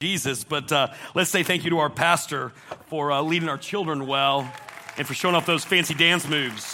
Jesus, but let's say thank you to our pastor for leading our children well and for showing off those fancy dance moves.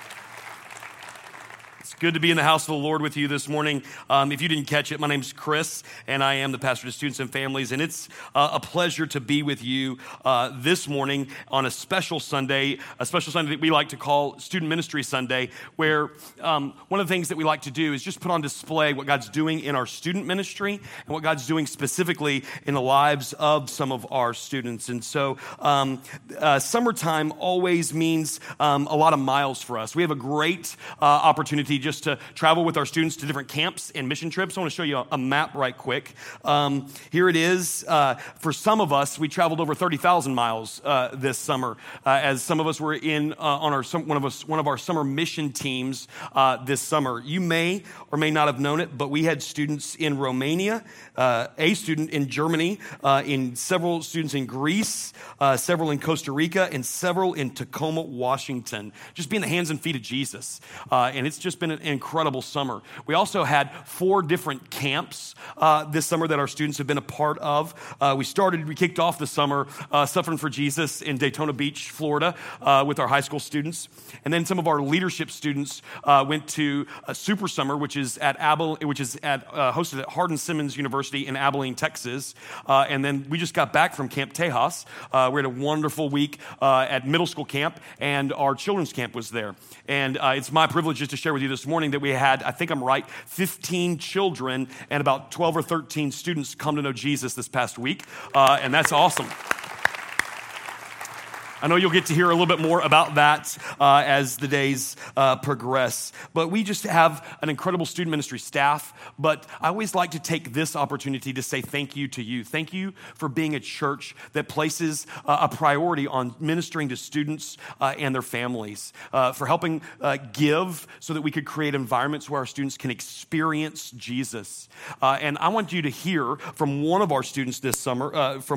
It's good to be in the house of the Lord with you this morning. If you didn't catch it, my name's Chris, and I am the pastor to students and families, and it's a pleasure to be with you this morning on a special Sunday that we like to call Student Ministry Sunday, where one of the things that we like to do is just put on display what God's doing in our student ministry and what God's doing specifically in the lives of some of our students. And so summertime always means a lot of miles for us. We have a great opportunity just to travel with our students to different camps and mission trips. I want to show you a map right quick. Here it is. For some of us, we traveled over 30,000 miles this summer, as some of us were in on one of our summer mission teams this summer. You may or may not have known it, but we had students in Romania, a student in Germany, in several students in Greece, several in Costa Rica, and several in Tacoma, Washington. Just being the hands and feet of Jesus, and it's just been an incredible summer. We also had 4 different camps this summer that our students have been a part of. We kicked off the summer Suffering for Jesus in Daytona Beach, Florida, with our high school students. And then some of our leadership students went to a Super Summer, which is hosted at Hardin-Simmons University in Abilene, Texas. And then we just got back from Camp Tejas. We had a wonderful week at middle school camp, and our children's camp was there. And it's my privilege just to share with you this morning that we had, I think I'm right, 15 children and about 12 or 13 students come to know Jesus this past week. And that's awesome. I know you'll get to hear a little bit more about that as the days progress. But we just have an incredible student ministry staff. But I always like to take this opportunity to say thank you to you. Thank you for being a church that places a priority on ministering to students and their families, for helping give so that we could create environments where our students can experience Jesus. And I want you to hear from one of our students this summer,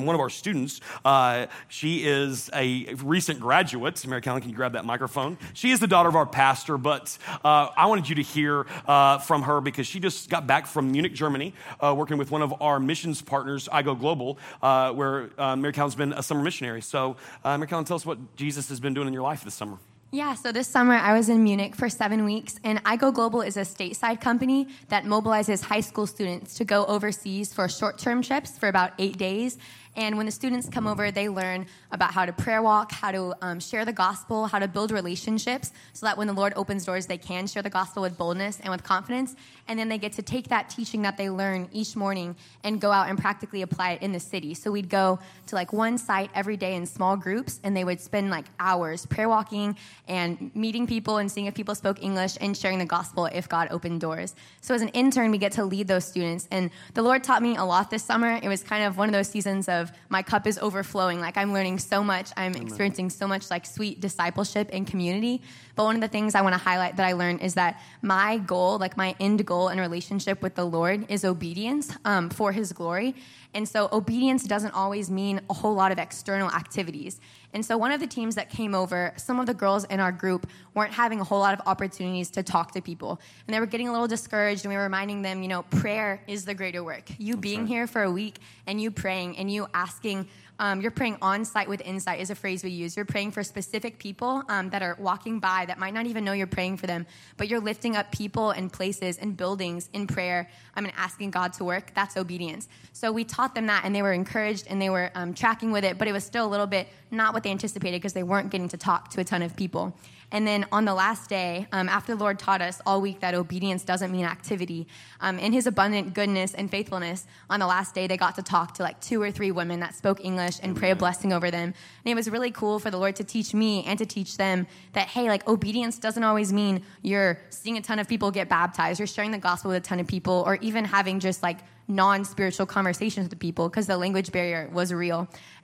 she is a recent graduate. Mary Callan, can you grab that microphone? She is the daughter of our pastor, but I wanted you to hear from her because she just got back from Munich, Germany, working with one of our missions partners, I Go Global, where Mary Callan's been a summer missionary. So, Mary Callan, tell us what Jesus has been doing in your life this summer. Yeah, so this summer I was in Munich for 7 weeks, and I Go Global is a stateside company that mobilizes high school students to go overseas for short-term trips for about 8 days. And when the students come over, they learn about how to prayer walk, how to share the gospel, how to build relationships, so that when the Lord opens doors, they can share the gospel with boldness and with confidence. And then they get to take that teaching that they learn each morning and go out and practically apply it in the city. So we'd go to one site every day in small groups, and they would spend hours prayer walking and meeting people and seeing if people spoke English and sharing the gospel if God opened doors. So as an intern, we get to lead those students. And the Lord taught me a lot this summer. It was kind of one of those seasons of my cup is overflowing. I'm learning so much. I'm experiencing so much sweet discipleship and community. But one of the things I want to highlight that I learned is that my goal, my end goal in relationship with the Lord is obedience for his glory. And so obedience doesn't always mean a whole lot of external activities. And so one of the teams that came over, some of the girls in our group weren't having a whole lot of opportunities to talk to people. And they were getting a little discouraged, and we were reminding them, prayer is the greater work. You being here for a week and you praying and you asking, you're praying on site with insight is a phrase we use. You're praying for specific people that are walking by that might not even know you're praying for them, but you're lifting up people and places and buildings in prayer and asking God to work. That's obedience. So we taught them that, and they were encouraged, and they were tracking with it, but it was still a little bit not what they anticipated because they weren't getting to talk to a ton of people. And then on the last day, after the Lord taught us all week that obedience doesn't mean activity, in his abundant goodness and faithfulness, on the last day, they got to talk to 2 or 3 women that spoke English and pray a blessing over them. And it was really cool for the Lord to teach me and to teach them that, hey, obedience doesn't always mean you're seeing a ton of people get baptized, or sharing the gospel with a ton of people, or even having just non-spiritual conversations with people, because the language barrier was real.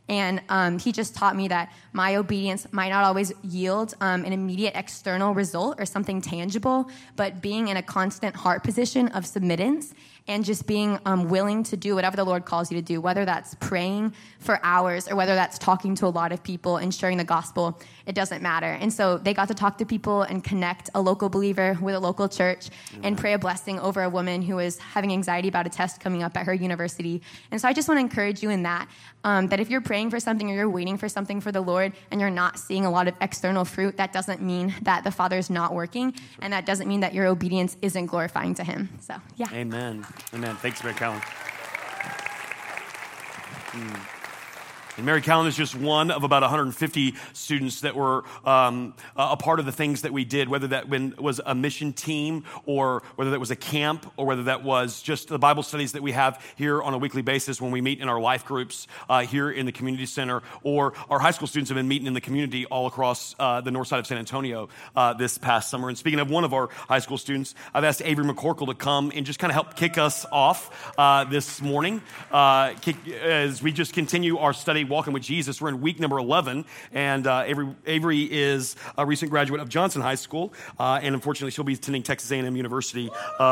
And he just taught me that my obedience might not always yield an immediate external result or something tangible, but being in a constant heart position of submittance and just being willing to do whatever the Lord calls you to do, whether that's praying for hours or whether that's talking to a lot of people and sharing the gospel. It doesn't matter. And so they got to talk to people and connect a local believer with a local church and pray a blessing over a woman who was having anxiety about a test coming up at her university. And so I just want to encourage you in that, that if you're praying for something or you're waiting for something for the Lord and you're not seeing a lot of external fruit, that doesn't mean that the Father is not working, and that doesn't mean that your obedience isn't glorifying to him. So, yeah. Amen. Amen. Thanks, Mary Callan. And Mary Callan is just one of about 150 students that were a part of the things that we did, whether that was a mission team or whether that was a camp or whether that was just the Bible studies that we have here on a weekly basis when we meet in our life groups here in the community center, or our high school students have been meeting in the community all across the north side of San Antonio this past summer. And speaking of one of our high school students, I've asked Avery McCorkle to come and just kind of help kick us off this morning as we just continue our study Walking with Jesus. We're in week number 11, and Avery is a recent graduate of Johnson High School, and unfortunately she'll be attending Texas A&M University.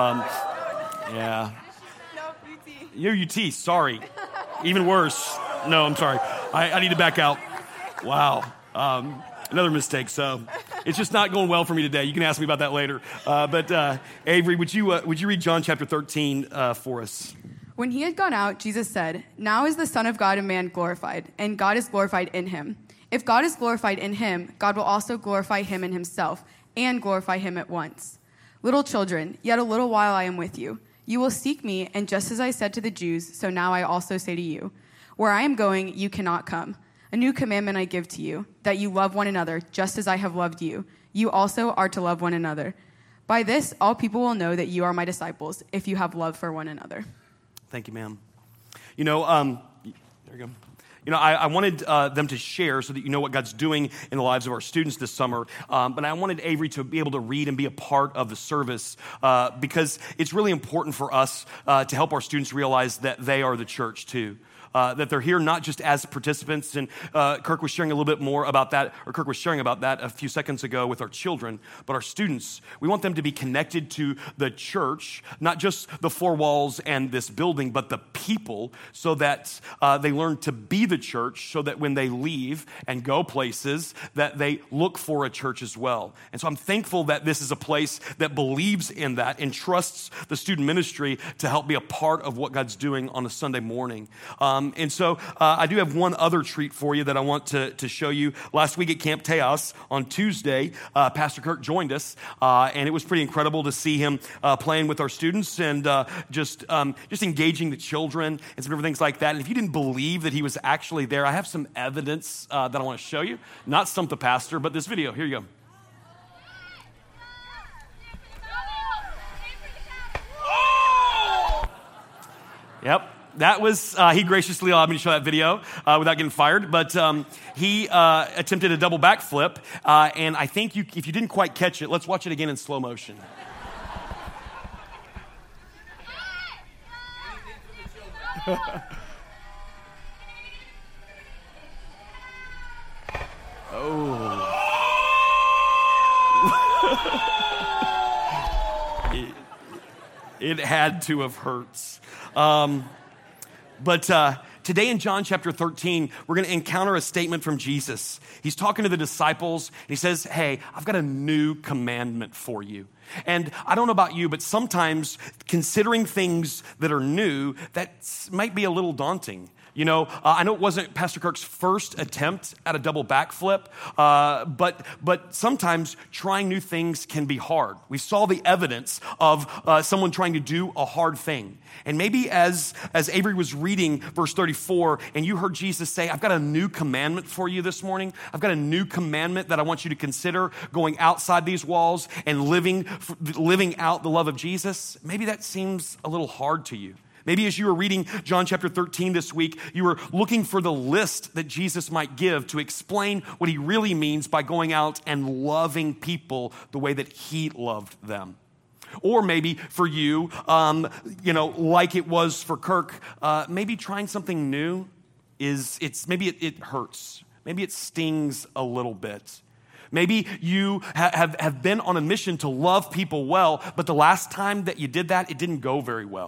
Yeah. No, UT. You're UT, sorry. Even worse. No, I'm sorry. I need to back out. Wow. Another mistake, so it's just not going well for me today. You can ask me about that later. But Avery, would you read John chapter 13 for us? When he had gone out, Jesus said, "Now is the Son of God and man glorified, and God is glorified in him. If God is glorified in him, God will also glorify him in himself, and glorify him at once. Little children, yet a little while I am with you. You will seek me, and just as I said to the Jews, so now I also say to you, where I am going, you cannot come. A new commandment I give to you, that you love one another, just as I have loved you. You also are to love one another. By this, all people will know that you are my disciples, if you have love for one another." Thank you, ma'am. You know, there you go. You know, I wanted them to share so that you know what God's doing in the lives of our students this summer. But I wanted Avery to be able to read and be a part of the service because it's really important for us to help our students realize that they are the church too. That they're here not just as participants, and Kirk was sharing a little bit more about that, or Kirk was sharing about that a few seconds ago with our children, but our students, we want them to be connected to the church, not just the four walls and this building, but the people, so that they learn to be the church, so that when they leave and go places, that they look for a church as well. And so I'm thankful that this is a place that believes in that and trusts the student ministry to help be a part of what God's doing on a Sunday morning. And so I do have one other treat for you that I want to show you. Last week at Camp Teos on Tuesday, Pastor Kirk joined us, and it was pretty incredible to see him playing with our students and just engaging the children and some different things like that. And if you didn't believe that he was actually there, I have some evidence that I want to show you. Not Stump the Pastor, but this video. Here you go. Yep. That was, he graciously allowed me to show that video without getting fired, but he attempted a double backflip, and I think if you didn't quite catch it, let's watch it again in slow motion. Oh. It had to have hurt. But today in John chapter 13, we're going to encounter a statement from Jesus. He's talking to the disciples, and he says, "Hey, I've got a new commandment for you." And I don't know about you, but sometimes considering things that are new, that might be a little daunting. You know, I know it wasn't Pastor Kirk's first attempt at a double backflip, but sometimes trying new things can be hard. We saw the evidence of someone trying to do a hard thing. And maybe as Avery was reading verse 34, and you heard Jesus say, "I've got a new commandment for you this morning. I've got a new commandment that I want you to consider going outside these walls and living out the love of Jesus." Maybe that seems a little hard to you. Maybe as you were reading John chapter 13 this week, you were looking for the list that Jesus might give to explain what he really means by going out and loving people the way that he loved them. Or maybe for you, like it was for Kirk, maybe trying something new it hurts. Maybe it stings a little bit. Maybe you have been on a mission to love people well, but the last time that you did that, it didn't go very well.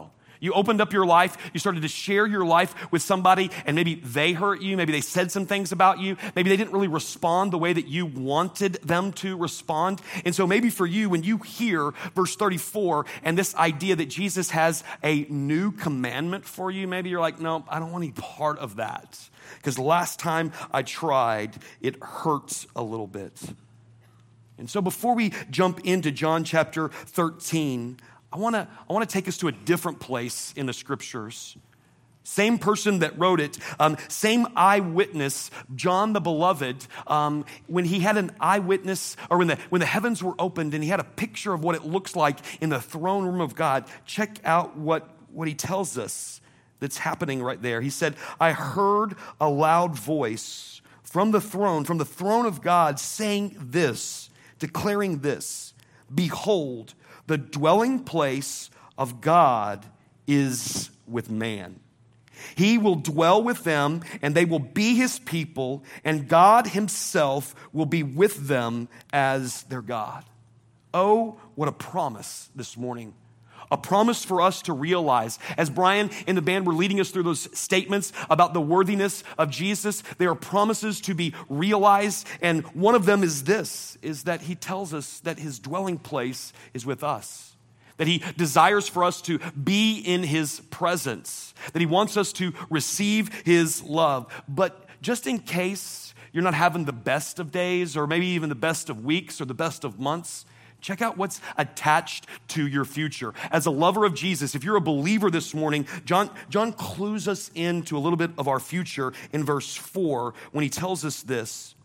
You opened up your life, you started to share your life with somebody, and maybe they hurt you, maybe they said some things about you, maybe they didn't really respond the way that you wanted them to respond. And so maybe for you, when you hear verse 34 and this idea that Jesus has a new commandment for you, maybe you're like, no, I don't want any part of that. Because the last time I tried, it hurts a little bit. And so before we jump into John chapter 13, I want to take us to a different place in the scriptures. Same person that wrote it, same eyewitness, John the Beloved, when he had an eyewitness, or when the heavens were opened and he had a picture of what it looks like in the throne room of God, check out what he tells us that's happening right there. He said, I heard a loud voice from the throne of God saying this, declaring this, behold, the dwelling place of God is with man. He will dwell with them, and they will be his people, and God himself will be with them as their God. Oh, what a promise this morning. A promise for us to realize. As Brian and the band were leading us through those statements about the worthiness of Jesus, there are promises to be realized, and one of them is this, is that he tells us that his dwelling place is with us. That he desires for us to be in his presence, that he wants us to receive his love. But just in case you're not having the best of days, or maybe even the best of weeks, or the best of months, check out what's attached to your future. As a lover of Jesus, if you're a believer this morning, John clues us into a little bit of our future in verse 4 when he tells us this,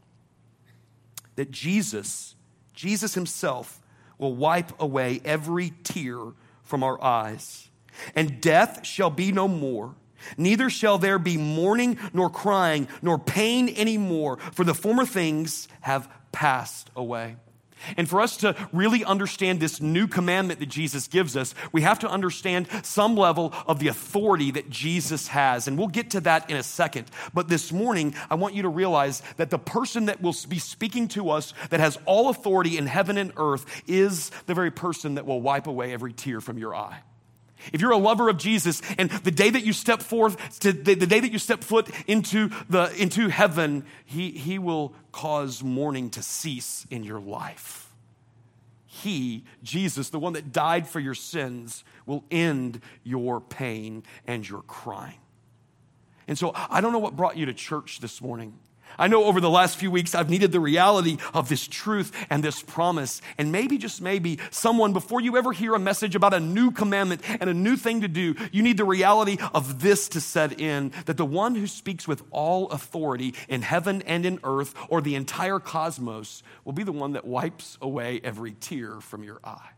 that Jesus himself will wipe away every tear from our eyes. And death shall be no more. Neither shall there be mourning, nor crying, nor pain anymore, for the former things have passed away. And for us to really understand this new commandment that Jesus gives us, we have to understand some level of the authority that Jesus has. And we'll get to that in a second. But this morning, I want you to realize that the person that will be speaking to us, that has all authority in heaven and earth, is the very person that will wipe away every tear from your eye. If you're a lover of Jesus, and the day that you step forth, the day that you step foot into heaven, he will cause mourning to cease in your life. He, Jesus, the one that died for your sins, will end your pain and your crying. And so I don't know what brought you to church this morning. I know over the last few weeks, I've needed the reality of this truth and this promise. And maybe, just maybe, someone, before you ever hear a message about a new commandment and a new thing to do, you need the reality of this to set in, that the one who speaks with all authority in heaven and in earth, or the entire cosmos, will be the one that wipes away every tear from your eye.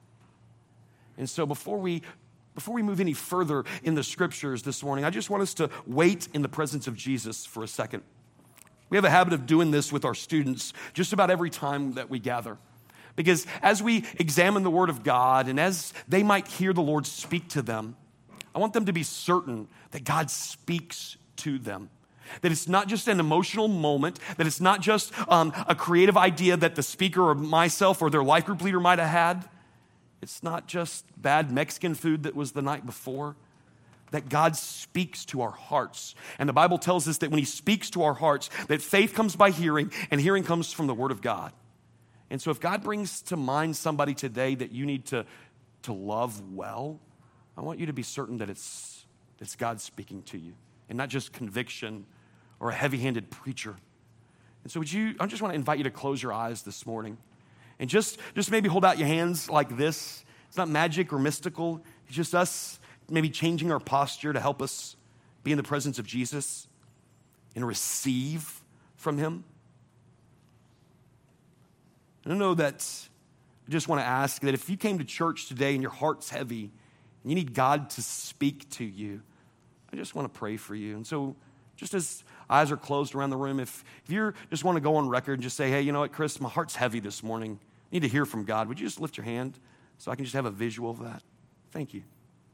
And so before we move any further in the scriptures this morning, I just want us to wait in the presence of Jesus for a second. We have a habit of doing this with our students just about every time that we gather. Because as we examine the Word of God and as they might hear the Lord speak to them, I want them to be certain that God speaks to them. That it's not just an emotional moment, that it's not just a creative idea that the speaker or myself or their life group leader might have had. It's not just bad Mexican food that was the night before. That God speaks to our hearts. And the Bible tells us that when he speaks to our hearts, that faith comes by hearing, and hearing comes from the Word of God. And so if God brings to mind somebody today that you need to love well, I want you to be certain that it's God speaking to you, and not just conviction or a heavy-handed preacher. And so I just want to invite you to close your eyes this morning. And just maybe hold out your hands like this. It's not magic or mystical. It's just us maybe changing our posture to help us be in the presence of Jesus and receive from him. I don't know that I just want to ask that if you came to church today and your heart's heavy and you need God to speak to you, I just want to pray for you. And so just as eyes are closed around the room, if you just want to go on record and just say, hey, you know what, Chris, my heart's heavy this morning. I need to hear from God. Would you just lift your hand so I can just have a visual of that? Thank you.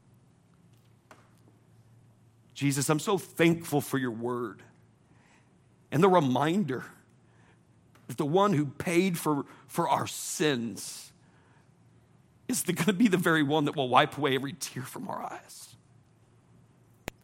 Jesus, I'm so thankful for your word and the reminder that the one who paid for our sins is going to be the very one that will wipe away every tear from our eyes.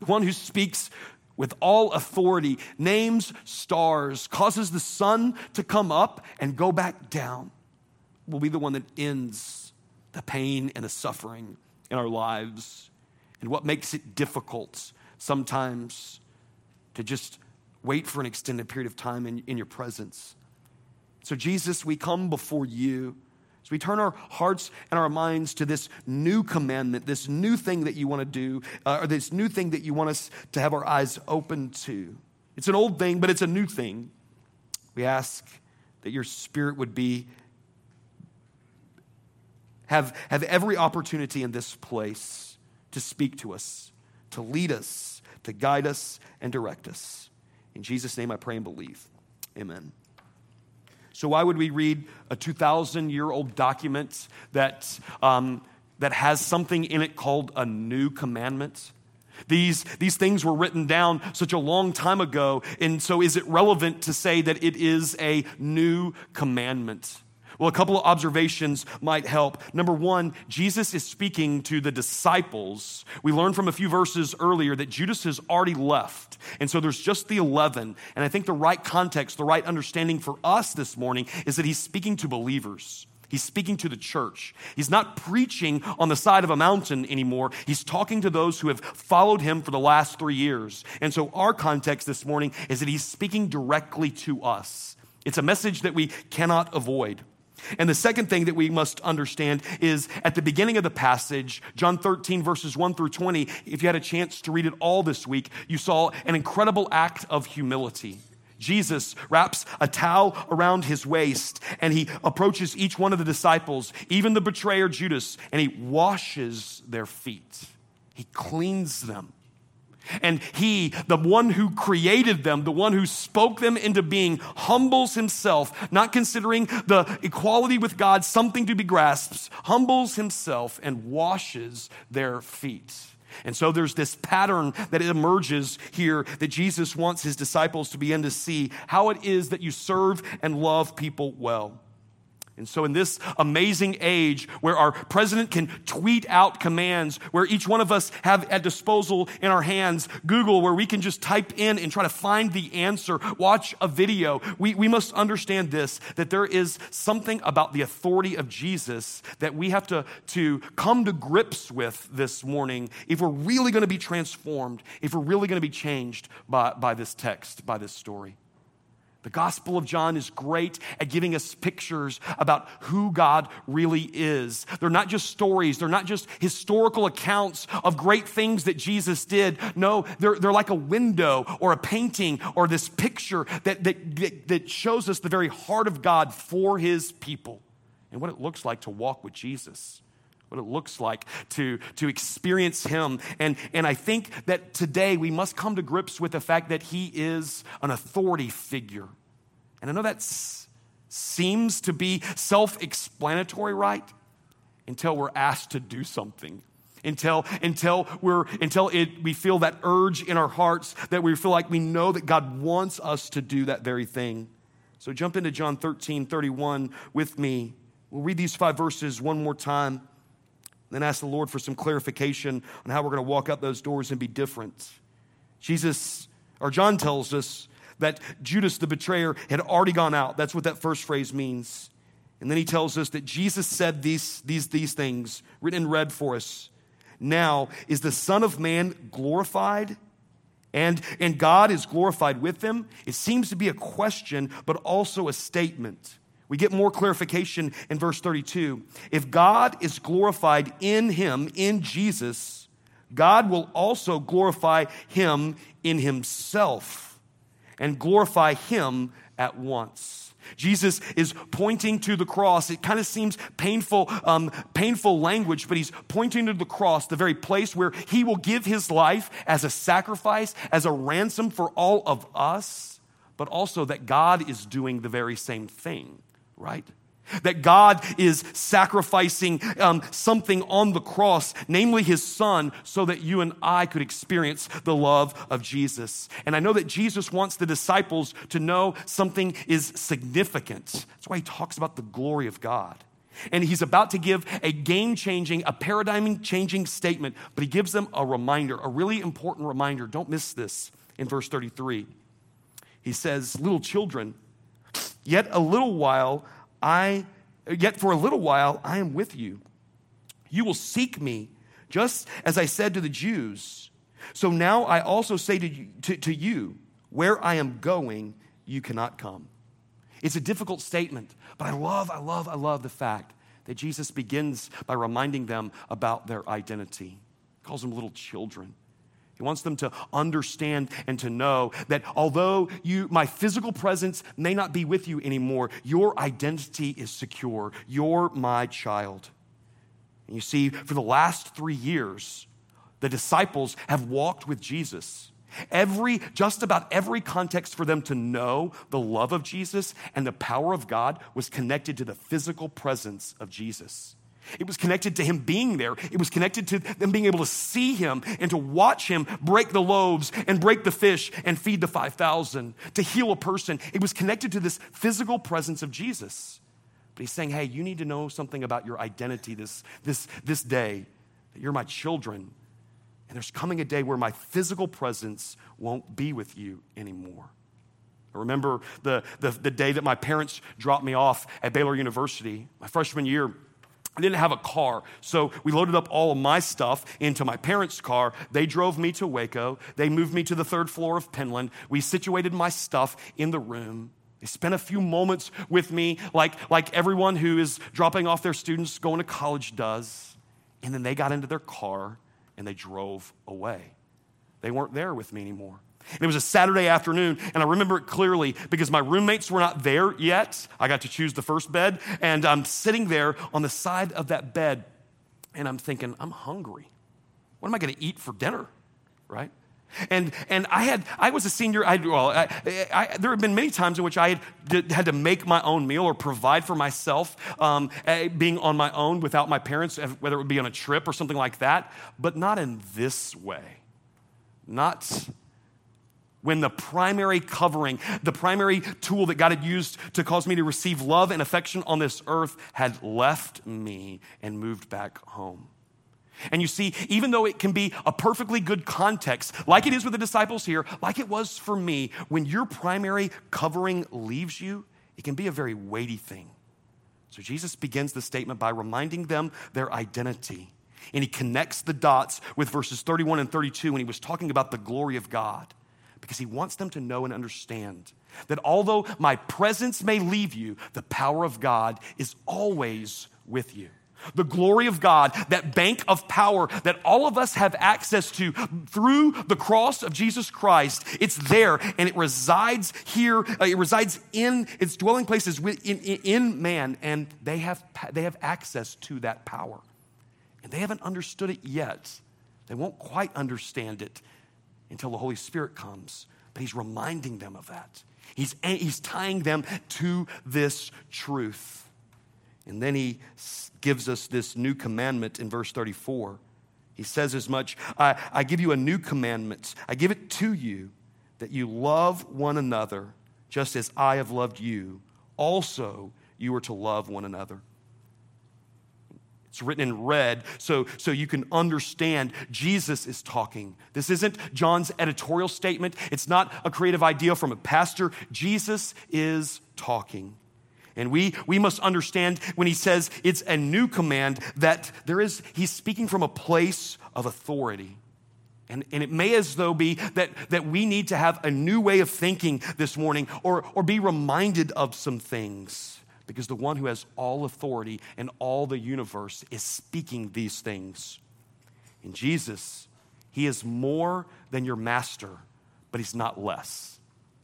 the one who speaks with all authority, names stars, causes the sun to come up and go back down, will be the one that ends the pain and the suffering in our lives. And what makes it difficult sometimes to just wait for an extended period of time in your presence. So Jesus, we come before you. So we turn our hearts and our minds to this new commandment, this new thing that you want to do, or this new thing that you want us to have our eyes open to. It's an old thing, but it's a new thing. We ask that your Spirit would have every opportunity in this place to speak to us, to lead us, to guide us, and direct us. In Jesus' name I pray and believe. Amen. So why would we read a 2,000-year-old document that has something in it called a new commandment? These things were written down such a long time ago, and so is it relevant to say that it is a new commandment? Well, a couple of observations might help. Number one, Jesus is speaking to the disciples. We learned from a few verses earlier that Judas has already left. And so there's just the 11. And I think the right context, the right understanding for us this morning is that he's speaking to believers. He's speaking to the church. He's not preaching on the side of a mountain anymore. He's talking to those who have followed him for the last 3 years. And so our context this morning is that he's speaking directly to us. It's a message that we cannot avoid. And the second thing that we must understand is at the beginning of the passage, John 13, verses 1 through 20, if you had a chance to read it all this week, you saw an incredible act of humility. Jesus wraps a towel around his waist and he approaches each one of the disciples, even the betrayer Judas, and he washes their feet. He cleans them. And he, the one who created them, the one who spoke them into being, humbles himself, not considering the equality with God something to be grasped, humbles himself and washes their feet. And so there's this pattern that emerges here that Jesus wants his disciples to begin to see how it is that you serve and love people well. And so in this amazing age where our president can tweet out commands, where each one of us have at disposal in our hands Google, where we can just type in and try to find the answer, watch a video, we must understand this, that there is something about the authority of Jesus that we have to come to grips with this morning if we're really going to be transformed, if we're really going to be changed by this text, by this story. The Gospel of John is great at giving us pictures about who God really is. They're not just stories. They're not just historical accounts of great things that Jesus did. No, they're like a window or a painting or this picture that shows us the very heart of God for his people and what it looks like to walk with Jesus, what it looks like to experience him. And I think that today we must come to grips with the fact that he is an authority figure. And I know that seems to be self-explanatory, right? Until we're asked to do something. Until we feel that urge in our hearts that we feel like we know that God wants us to do that very thing. So jump into John 13:31 with me. We'll read these 5 verses one more time. Then ask the Lord for some clarification on how we're going to walk out those doors and be different. John tells us that Judas the betrayer had already gone out. That's what that first phrase means. And then he tells us that Jesus said these things, written in red for us. Now is the Son of Man glorified, and God is glorified with him? It seems to be a question, but also a statement. We get more clarification in verse 32. If God is glorified in him, in Jesus, God will also glorify him in himself and glorify him at once. Jesus is pointing to the cross. It kind of seems painful language, but he's pointing to the cross, the very place where he will give his life as a sacrifice, as a ransom for all of us, but also that God is doing the very same thing. Right? That God is sacrificing something on the cross, namely his son, so that you and I could experience the love of Jesus. And I know that Jesus wants the disciples to know something is significant. That's why he talks about the glory of God. And he's about to give a game-changing, a paradigm-changing statement, but he gives them a reminder, a really important reminder. Don't miss this in verse 33. He says, little children, yet for a little while I am with you. You will seek me, just as I said to the Jews. So now I also say to you, where I am going, you cannot come. It's a difficult statement, but I love the fact that Jesus begins by reminding them about their identity. He calls them little children. He wants them to understand and to know that although my physical presence may not be with you anymore, your identity is secure. You're my child. And you see, for the last 3 years, the disciples have walked with Jesus. Just about every context for them to know the love of Jesus and the power of God was connected to the physical presence of Jesus. It was connected to him being there. It was connected to them being able to see him and to watch him break the loaves and break the fish and feed the 5,000, to heal a person. It was connected to this physical presence of Jesus. But he's saying, hey, you need to know something about your identity this day, that you're my children. And there's coming a day where my physical presence won't be with you anymore. I remember the day that my parents dropped me off at Baylor University, my freshman year. I didn't have a car, so we loaded up all of my stuff into my parents' car. They drove me to Waco. They moved me to the 3rd floor of Penland. We situated my stuff in the room. They spent a few moments with me like everyone who is dropping off their students going to college does. And then they got into their car and they drove away. They weren't there with me anymore. And it was a Saturday afternoon, and I remember it clearly because my roommates were not there yet. I got to choose the first bed, and I'm sitting there on the side of that bed, and I'm thinking, I'm hungry. What am I going to eat for dinner, right? And I was a senior. There have been many times in which I had to make my own meal or provide for myself, being on my own without my parents, whether it would be on a trip or something like that, but not in this way. Not when the primary covering, the primary tool that God had used to cause me to receive love and affection on this earth had left me and moved back home. And you see, even though it can be a perfectly good context, like it is with the disciples here, like it was for me, when your primary covering leaves you, it can be a very weighty thing. So Jesus begins the statement by reminding them their identity. And he connects the dots with verses 31 and 32 when he was talking about the glory of God, because he wants them to know and understand that although my presence may leave you, the power of God is always with you. The glory of God, that bank of power that all of us have access to through the cross of Jesus Christ, it's there and it resides here. It resides in its dwelling places in man, and they have access to that power. And they haven't understood it yet. They won't quite understand it until the Holy Spirit comes. But he's reminding them of that. He's tying them to this truth. And then he gives us this new commandment in verse 34. He says as much, I give you a new commandment. I give it to you, that you love one another just as I have loved you. Also, you are to love one another. It's written in red so you can understand Jesus is talking. This isn't John's editorial statement. It's not a creative idea from a pastor. Jesus is talking. And we must understand when he says it's a new command that he's speaking from a place of authority. And it may as though be that we need to have a new way of thinking this morning or be reminded of some things. Because the one who has all authority in all the universe is speaking these things. In Jesus, he is more than your master, but he's not less.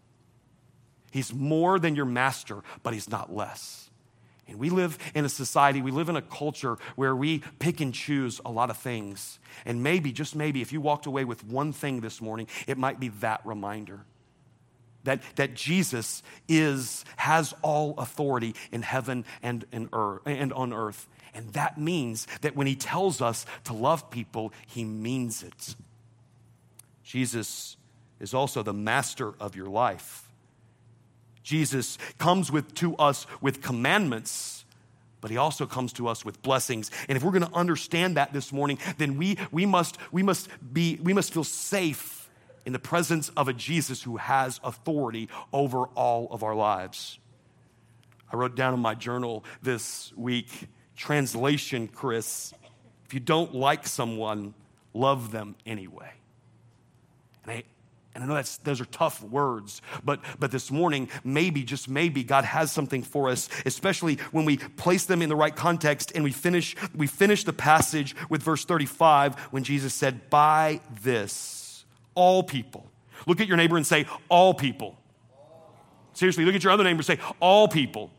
He's more than your master, but he's not less. And we live in a society, we live in a culture where we pick and choose a lot of things. And maybe, just maybe, if you walked away with one thing this morning, it might be that reminder. That Jesus has all authority in heaven and on earth. And that means that when he tells us to love people, he means it. Jesus is also the master of your life. Jesus comes to us with commandments, but he also comes to us with blessings. And if we're going to understand that this morning, then we must feel safe in the presence of a Jesus who has authority over all of our lives. I wrote down in my journal this week, translation, Chris, if you don't like someone, love them anyway. And I know those are tough words, but this morning, maybe, just maybe, God has something for us, especially when we place them in the right context and we finish the passage with verse 35 when Jesus said, by this, all people. Look at your neighbor and say, all people. Seriously, look at your other neighbor and say, all people.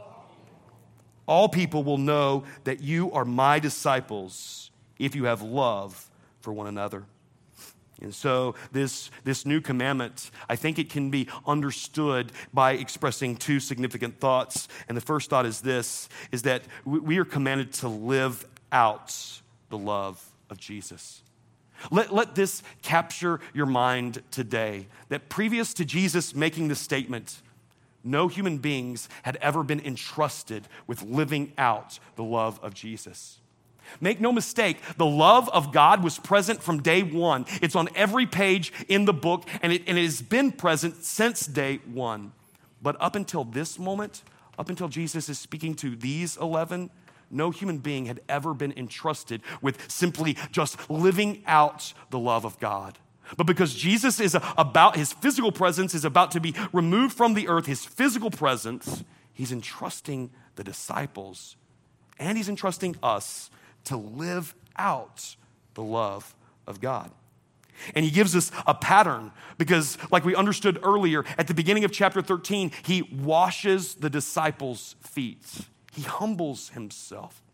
All people will know that you are my disciples if you have love for one another. And so this new commandment, I think it can be understood by expressing two significant thoughts. And the first thought is this, is that we are commanded to live out the love of Jesus. Let this capture your mind today, that previous to Jesus making this statement, no human beings had ever been entrusted with living out the love of Jesus. Make no mistake, the love of God was present from day one. It's on every page in the book, and it has been present since day one. But up until this moment, up until Jesus is speaking to these 11, no human being had ever been entrusted with simply just living out the love of God. But because Jesus is about, his physical presence is about to be removed from the earth, his physical presence, he's entrusting the disciples and he's entrusting us to live out the love of God. And he gives us a pattern because, like we understood earlier, at the beginning of chapter 13, he washes the disciples' feet. He humbles himself.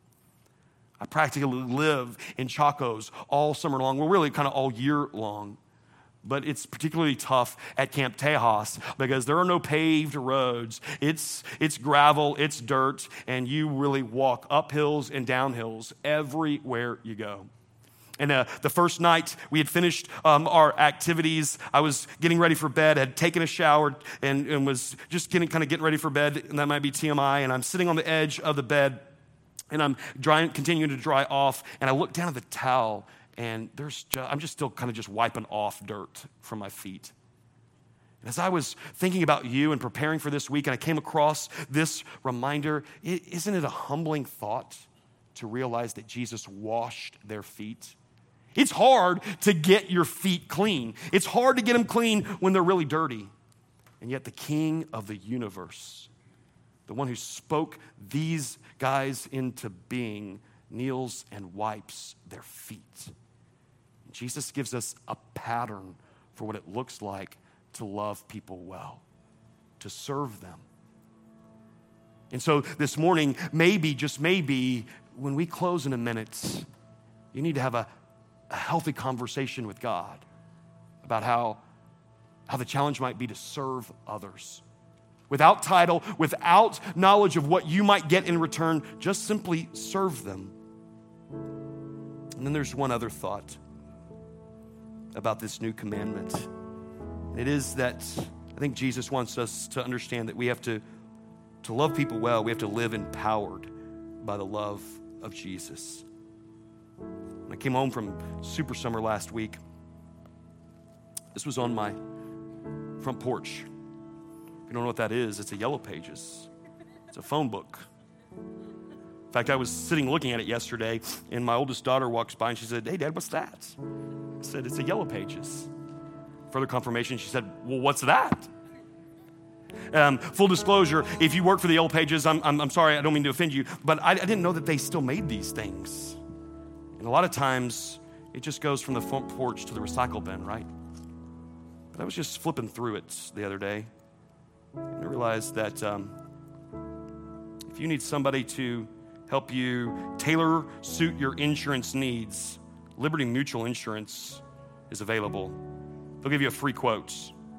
I practically live in Chacos all summer long. Well, really kind of all year long. But it's particularly tough at Camp Tejas because there are no paved roads. It's gravel, it's dirt, and you really walk up hills and down hills everywhere you go. And the first night we had finished our activities, I was getting ready for bed, had taken a shower, and was just getting ready for bed, and that might be TMI, and I'm sitting on the edge of the bed, and I'm continuing to dry off, and I look down at the towel, and I'm just still just wiping off dirt from my feet. And as I was thinking about you and preparing for this week, and I came across this reminder, isn't it a humbling thought to realize that Jesus washed their feet? It's hard to get your feet clean. It's hard to get them clean when they're really dirty. And yet the King of the universe, the one who spoke these guys into being, kneels and wipes their feet. Jesus gives us a pattern for what it looks like to love people well, to serve them. And so this morning, maybe, just maybe, when we close in a minute, you need to have a healthy conversation with God about how the challenge might be to serve others. Without title, without knowledge of what you might get in return, just simply serve them. And then there's one other thought about this new commandment. It is that I think Jesus wants us to understand that we have to love people well, we have to live empowered by the love of Jesus. When I came home from Super Summer last week, this was on my front porch. If you don't know what that is, it's a Yellow Pages. It's a phone book. In fact, I was sitting looking at it yesterday, and my oldest daughter walks by, and she said, "Hey, Dad, what's that?" I said, "It's a Yellow Pages." Further confirmation, she said, "Well, what's that?" Full disclosure, if you work for the Yellow Pages, I'm sorry, I don't mean to offend you, but I didn't know that they still made these things. And a lot of times, it just goes from the front porch to the recycle bin, right? But I was just flipping through it the other day, and I realized that if you need somebody to help you tailor suit your insurance needs, Liberty Mutual Insurance is available. They'll give you a free quote.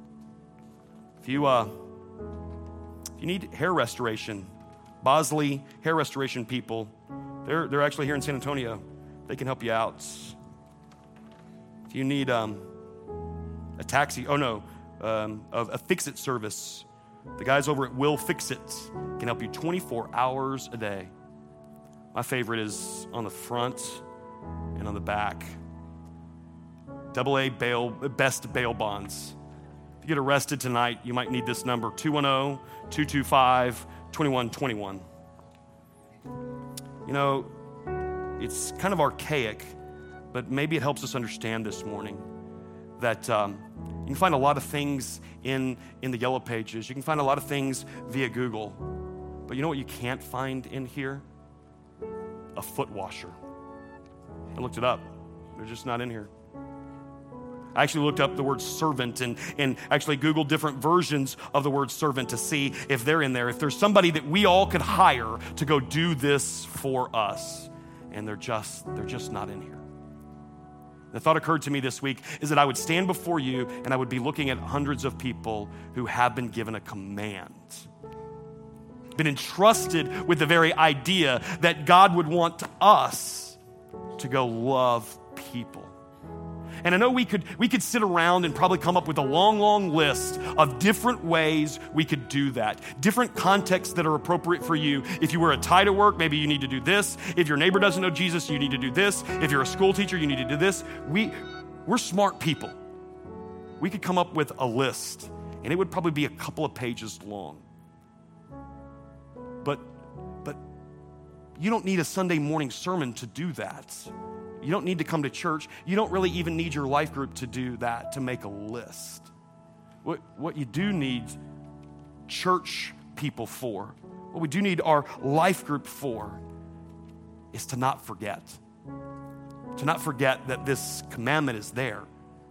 If you need hair restoration, Bosley Hair Restoration people, they're actually here in San Antonio. They can help you out. If you need a Fix-It service, the guys over at Will Fix-It can help you 24 hours a day. My favorite is on the front and on the back. AA best bail bonds. If you get arrested tonight, you might need this number, 210-225-2121. You know, it's kind of archaic, but maybe it helps us understand this morning that you can find a lot of things in the yellow pages. You can find a lot of things via Google. But you know what you can't find in here? A foot washer. I looked it up. They're just not in here. I actually looked up the word servant and actually Googled different versions of the word servant to see if they're in there, if there's somebody that we all could hire to go do this for us. And they're just not in here. The thought occurred to me this week is that I would stand before you and I would be looking at hundreds of people who have been given a command, been entrusted with the very idea that God would want us to go love people. And I know we could sit around and probably come up with a long list of different ways we could do that. Different contexts that are appropriate for you. If you wear a tie to work, maybe you need to do this. If your neighbor doesn't know Jesus, you need to do this. If you're a school teacher, you need to do this. We're smart people. We could come up with a list, and it would probably be a couple of pages long. But you don't need a Sunday morning sermon to do that. You don't need to come to church. You don't really even need your life group to do that, to make a list. What you do need church people for, what we do need our life group for, is to not forget. To not forget that this commandment is there.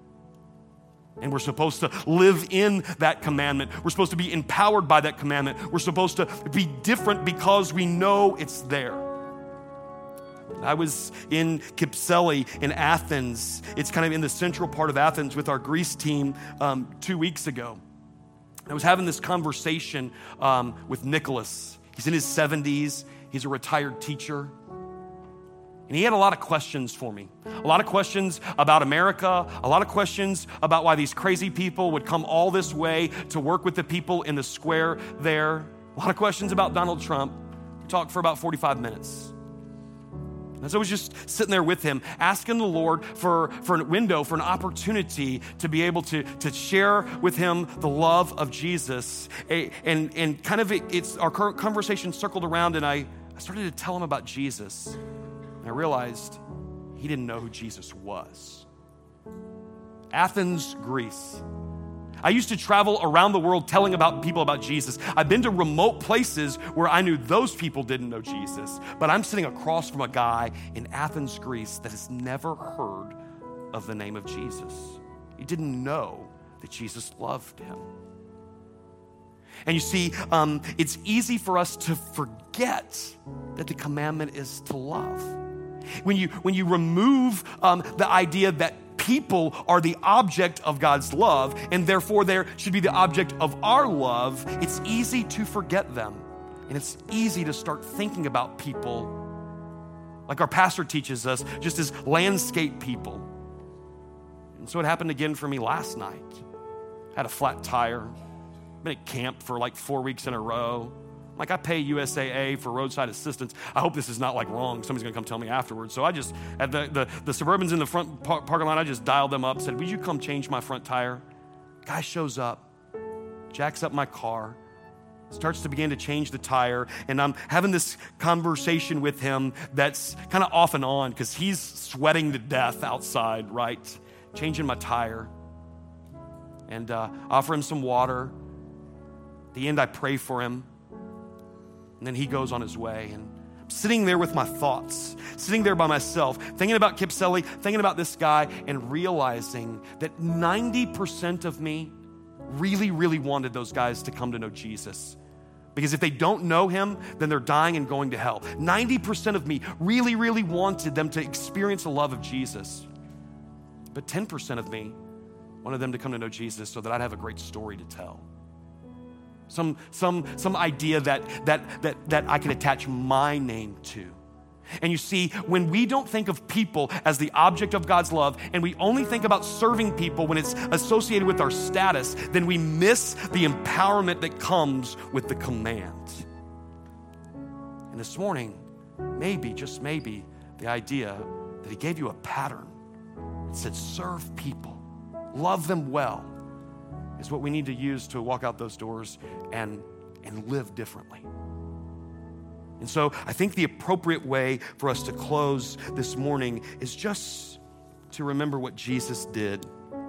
And we're supposed to live in that commandment. We're supposed to be empowered by that commandment. We're supposed to be different because we know it's there. I was in Kypseli in Athens. It's kind of in the central part of Athens with our Greece team 2 weeks ago. I was having this conversation with Nicholas. He's in his 70s. He's a retired teacher. And he had a lot of questions for me. A lot of questions about America. A lot of questions about why these crazy people would come all this way to work with the people in the square there. A lot of questions about Donald Trump. We talked for about 45 minutes. And so I was just sitting there with him, asking the Lord for a window, for an opportunity to be able to share with him the love of Jesus. And kind of it's our conversation circled around, and I started to tell him about Jesus. And I realized he didn't know who Jesus was. Athens, Greece. I used to travel around the world telling people about Jesus. I've been to remote places where I knew those people didn't know Jesus. But I'm sitting across from a guy in Athens, Greece that has never heard of the name of Jesus. He didn't know that Jesus loved him. And you see, it's easy for us to forget that the commandment is to love. When you remove the idea that people are the object of God's love, and therefore they should be the object of our love, it's easy to forget them. And it's easy to start thinking about people, like our pastor teaches us, just as landscape people. And so it happened again for me last night. I had a flat tire. Been at camp for like 4 weeks in a row. Like, I pay USAA for roadside assistance. I hope this is not like wrong. Somebody's gonna come tell me afterwards. So I just, at the Suburbans in the front parking lot, I just dialed them up, said, would you come change my front tire? Guy shows up, jacks up my car, starts to begin to change the tire, and I'm having this conversation with him that's kind of off and on because he's sweating to death outside, right? Changing my tire. And offer him some water. At the end, I pray for him. And then he goes on his way, and I'm sitting there with my thoughts, sitting there by myself, thinking about Kypseli, thinking about this guy, and realizing that 90% of me really, really wanted those guys to come to know Jesus. Because if they don't know him, then they're dying and going to hell. 90% of me really, really wanted them to experience the love of Jesus. But 10% of me wanted them to come to know Jesus so that I'd have a great story to tell. Some idea that I can attach my name to. And you see, when we don't think of people as the object of God's love, and we only think about serving people when it's associated with our status, then we miss the empowerment that comes with the command. And this morning, maybe, just maybe, the idea that he gave you a pattern that said serve people, love them well, is what we need to use to walk out those doors and live differently. And so I think the appropriate way for us to close this morning is just to remember what Jesus did,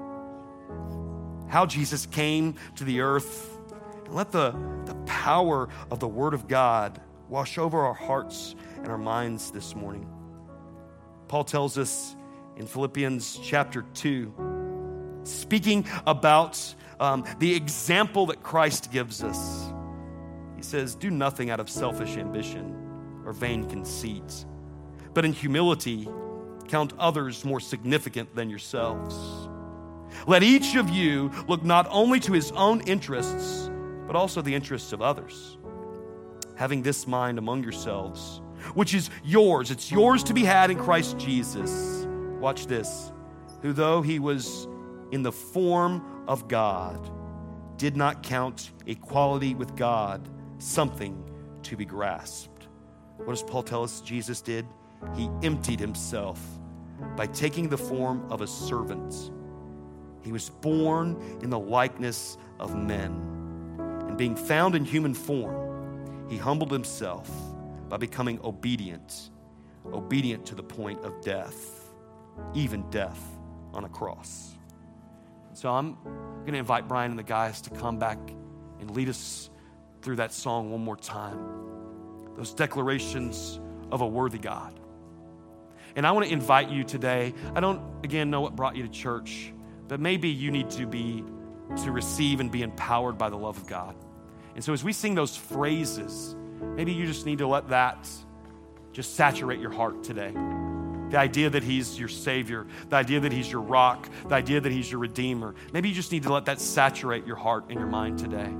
how Jesus came to the earth, and let the power of the Word of God wash over our hearts and our minds this morning. Paul tells us in Philippians chapter 2, speaking about the example that Christ gives us. He says, do nothing out of selfish ambition or vain conceit, but in humility count others more significant than yourselves. Let each of you look not only to his own interests, but also the interests of others. Having this mind among yourselves, which is yours. It's yours to be had in Christ Jesus. Watch this. Who, though he was in the form of God, did not count equality with God something to be grasped. What does Paul tell us Jesus did? He emptied himself by taking the form of a servant. He was born in the likeness of men. And being found in human form, he humbled himself by becoming obedient to the point of death, even death on a cross. So I'm going to invite Brian and the guys to come back and lead us through that song one more time. Those declarations of a worthy God. And I want to invite you today. I don't, again, know what brought you to church, but maybe you need to receive and be empowered by the love of God. And so as we sing those phrases, maybe you just need to let that just saturate your heart today. The idea that he's your Savior, the idea that he's your rock, the idea that he's your Redeemer. Maybe you just need to let that saturate your heart and your mind today.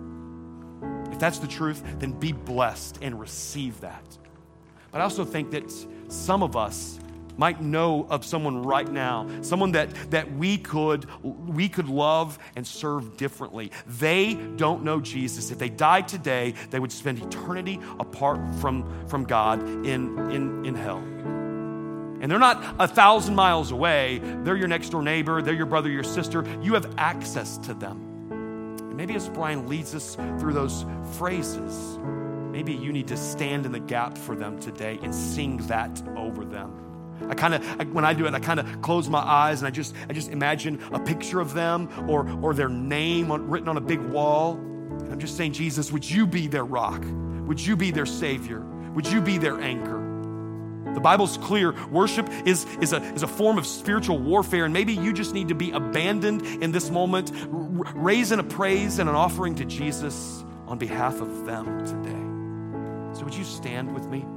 If that's the truth, then be blessed and receive that. But I also think that some of us might know of someone right now, someone that we could love and serve differently. They don't know Jesus. If they died today, they would spend eternity apart from God in hell. And they're not 1,000 miles away. They're your next door neighbor. They're your brother, your sister. You have access to them. And maybe as Brian leads us through those phrases, maybe you need to stand in the gap for them today and sing that over them. When I do it, I kind of close my eyes and I just imagine a picture of them or their name written on a big wall. And I'm just saying, Jesus, would you be their rock? Would you be their Savior? Would you be their anchor? The Bible's clear. Worship is a form of spiritual warfare, and maybe you just need to be abandoned in this moment, raising a praise and an offering to Jesus on behalf of them today. So would you stand with me?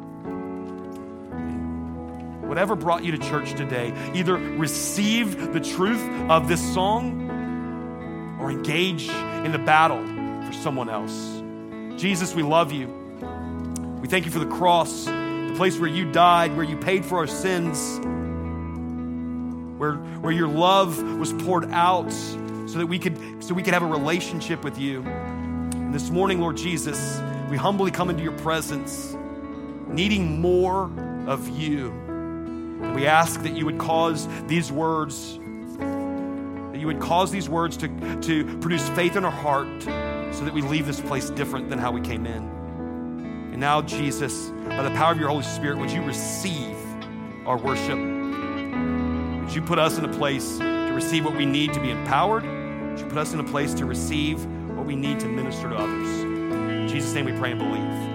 Whatever brought you to church today, either receive the truth of this song or engage in the battle for someone else. Jesus, we love you. We thank you for the cross, the place where you died, where you paid for our sins, where your love was poured out so that we could have a relationship with you. And this morning, Lord Jesus, we humbly come into your presence, needing more of you. And we ask that you would cause these words, to produce faith in our heart so that we leave this place different than how we came in. And now, Jesus, by the power of your Holy Spirit, would you receive our worship? Would you put us in a place to receive what we need to be empowered? Would you put us in a place to receive what we need to minister to others? In Jesus' name we pray and believe.